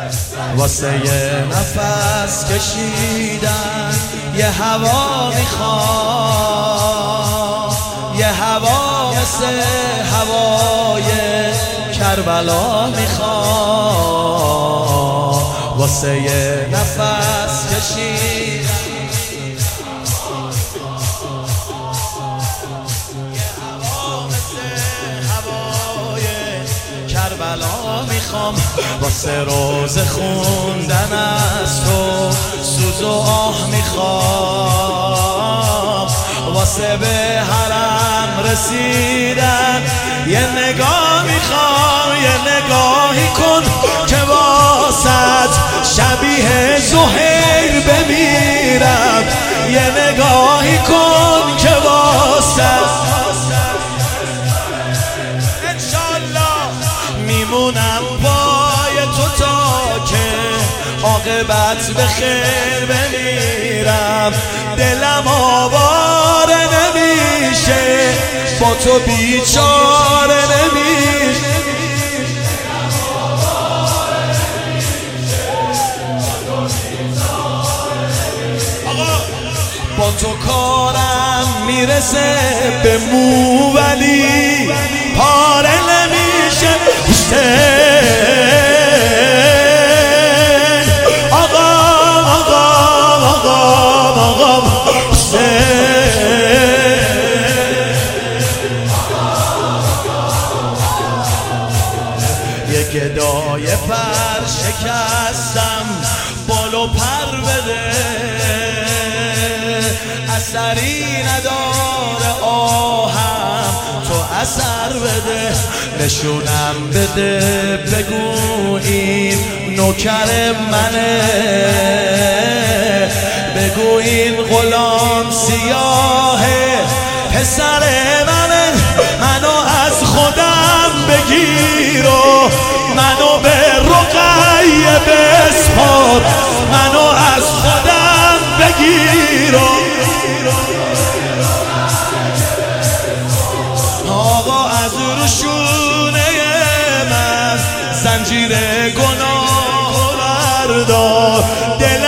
واسه یه نفس کشیدن یه هوا میخوام، یه هوا مثل هوای کربلا میخوام. واسه یه نفس کشیدن کربلا میخوام. واسه روز خوندن از تو سوز و آه میخوام. واسه به حرم رسیدن یه نگاه میخوام. یه نگاهی کن که واسط شبیه زهیر بمیرم. یه نگاهی کن که واسط میمونم پای تو تا که عاقبت به خیر بمیرم. دلم آواره نمیشه با تو بیچاره نمیشه. با تو کارم میرسه به مو ولی پاره نمیشه. آقا آقا آقا آقا یه گدای پر شکستم بال و پر بده. اثری نداره آهم تو اثر بده. نشونم بده بگو این نوکر منه. بگو این غلام سیاهه پسر منه. منو از خودم بگیر و منو به رقیه بسپار. منو از خودم بگیر و آقا از روشونه من زنجیر گناه بردار. دل